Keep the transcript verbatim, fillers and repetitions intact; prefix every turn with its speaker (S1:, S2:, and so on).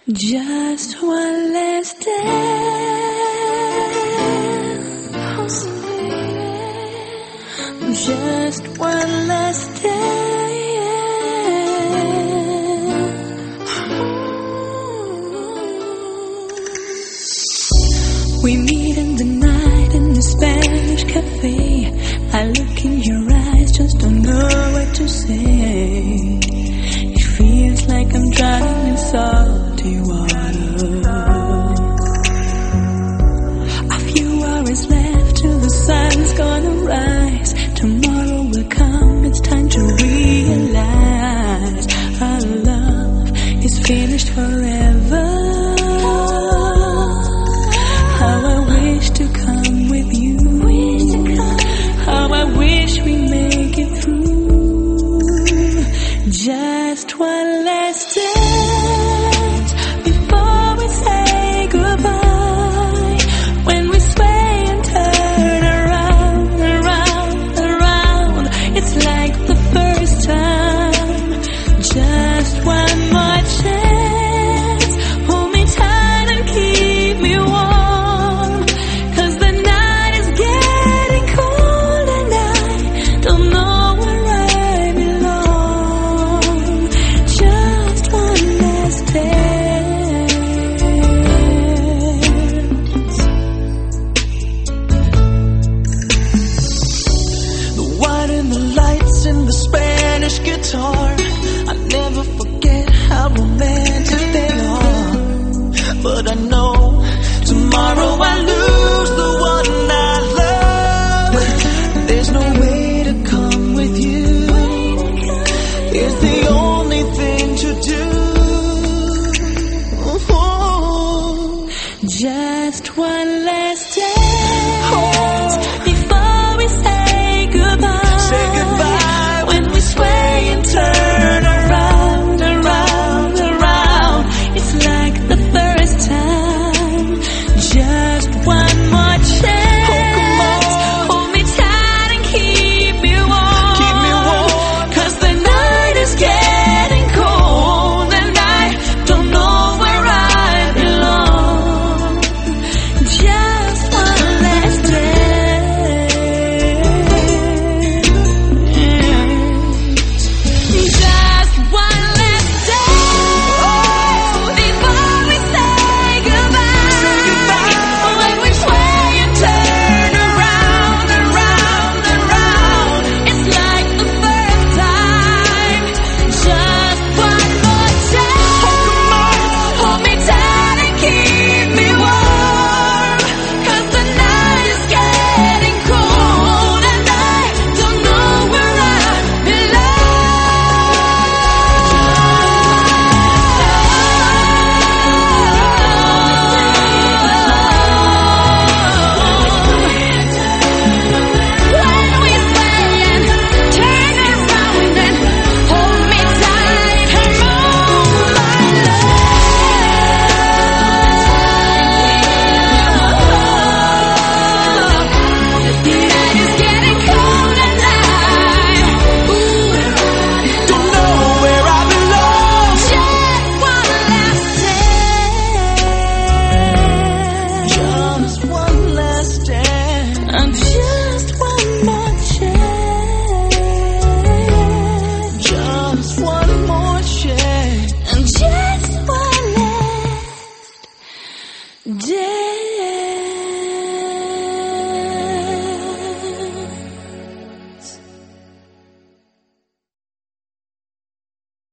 S1: Just one last dance, just one last dance. We meet in the night in the Spanish cafe. I look in your eyes, just don't know what to say. It feels like I'm drowning in salty water. A few hours left till the sun's gonna rise. Tomorrow will come, it's time to realize our love is finished forever. How I wish to come with you. How I wish we make it through. Just one last dance before we say goodbye. When we sway and turn around, around, around, it's like the first time. Just one more chance. Hold me tight and keep me warm, 'cause the night is getting cold and I don't know where I belong. Just one last dance.
S2: The white and the lights and the Spanish guitar, I never forget how romantic they are. But I know tomorrow I lose the one I love. There's no way to come with you. It's the only thing to do.
S1: Just one last dance before we say goodbye.
S2: Say goodbye.
S1: When we sway and turn around, around, around, it's like the first time. Just one more chance.
S2: Oh, come on.
S1: Hold me tight and keep me warm.
S2: Keep me warm.
S1: 'Cause the night is getting cold and I don't know where I belong. Just one last dance. Just one last dance before we say goodbye.
S2: Say goodbye.
S1: When we sway and turn around, around, around, it's like the first time. Just one more chance. Hold me tight and keep me warm, 'cause the night is getting cold and I don't know where I When we sway and turn around and hold me tight, come on, my love. The night is getting cold and I
S2: Don't know where I belong.
S1: just one last dance.
S2: Just one last dance.
S1: And just one more chance.
S2: Just one more chance.
S1: And just one last dance.